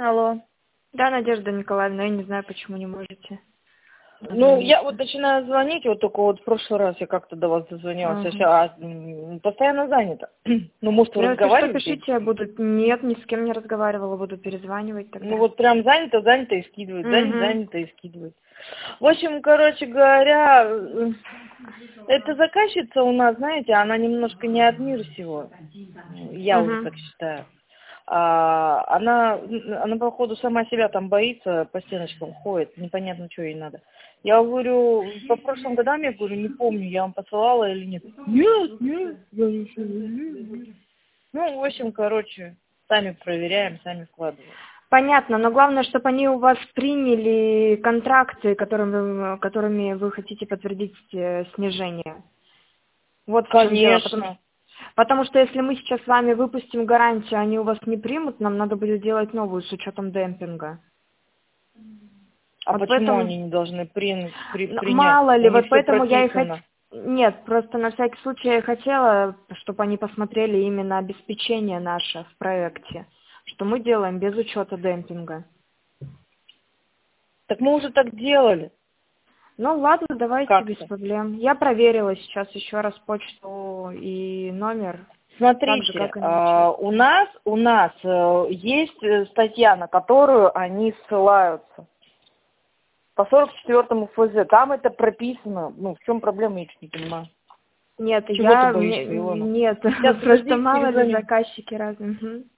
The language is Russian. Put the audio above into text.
Алло. Да, Надежда Николаевна, я не знаю, почему не можете. Ну, я вот начинаю звонить, вот только вот в прошлый раз я как-то до вас дозвонилась, постоянно занята. Ну, может, вы Ну, если что, разговариваете? пишите, я буду... Нет, ни с кем не разговаривала, буду перезванивать тогда. Ну, вот прям занято и скидывает, Угу. занято и скидывает. В общем, короче говоря, эта заказчица у нас, знаете, она немножко не от мира сего. Я уже Угу. так считаю. Она, походу, сама себя там боится, по стеночкам ходит, непонятно, что ей надо. Я говорю, по прошлым годам, я говорю, не помню, я вам посылала или нет. Нет, я ничего не. Ну, в общем, короче, сами проверяем, сами вкладываем. Понятно, но главное, чтобы они у вас приняли контракты, которыми вы хотите подтвердить снижение. Вот в чем дело. Конечно. Потому что если мы сейчас с вами выпустим гарантию, они у вас не примут, нам надо будет делать новую с учетом демпинга. А Вот почему поэтому... они не должны принять? Мало ли, У них вот все поэтому я и прописано. Нет, просто на всякий случай я хотела, чтобы они посмотрели именно обеспечение наше в проекте, что мы делаем без учета демпинга. Так мы уже так делали. Ну ладно, давайте без Как-то. проблем. Я проверила сейчас еще раз почту и номер, так же, Смотрите, как и на у нас есть статья, на которую они ссылаются. По 44-му ФЗ. Там это прописано. Ну, в чем проблема, я не понимаю. Нет, Чего ты боишься, Илона? Нет, Сейчас, просто подожди, мало ли перезвоню. заказчики разные. Угу.